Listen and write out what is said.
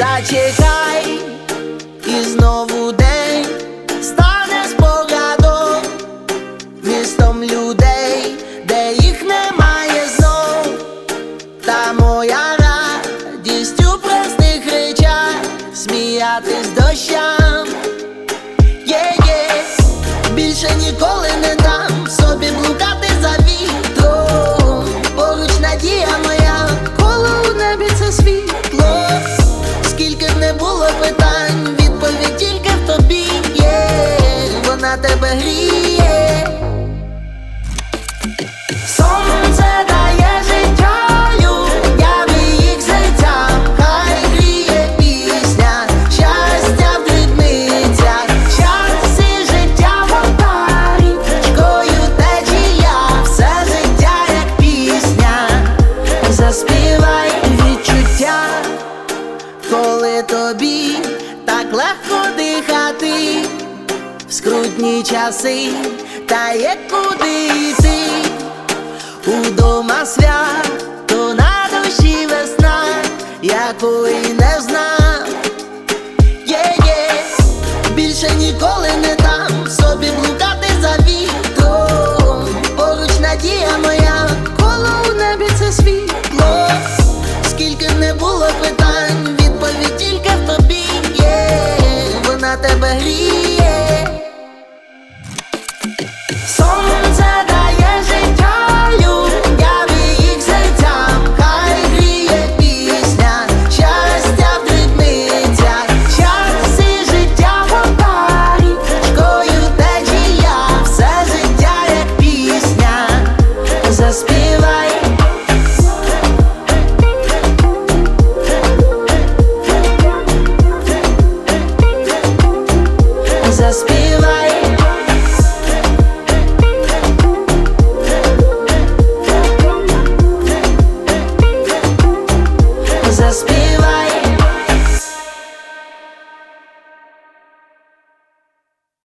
Зачекай, і знову день стане спогадом, містом людей, де їх немає знов. Та моя радість у простих речах, сміятись дощам. Більше ніколи не дам собі блукати за вітром. Поруч надія моя, коло у небі це світло. Скільки б не було питань, відповідь тільки в тобі є. Вона тебе гріє. Сонце дає життя людям і їх серцям. Хай гріє пісня, щастя в дрібницях. Час і життя вода річкою течія. Все життя як пісня. Заспівай відчуття, коли тобі так легко дихати в скрутні часи, та є куди йти. Удома свято, на душі весна, якої не знав. Більше ніколи не дам собі блукати за вітром. Поруч надія моя, коло у небі це світло. Скільки б не було питань, відповідь тільки в тобі є. Вона тебе гріє. Сонце дає життя людям і їх серцям. Хай гріє пісня, щастя в дрібницях. Час і життя вода річкою течія. Все життя як пісня. Заспівай. Заспівай. Заспівай.